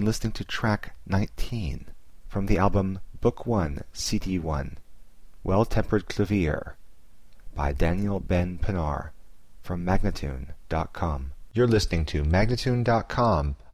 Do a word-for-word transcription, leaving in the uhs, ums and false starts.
listening to track nineteen from the album Book One, C D one, Well-Tempered Clavier by Daniel Ben Pinar from Magnatune dot com. You're listening to Magnatune dot com,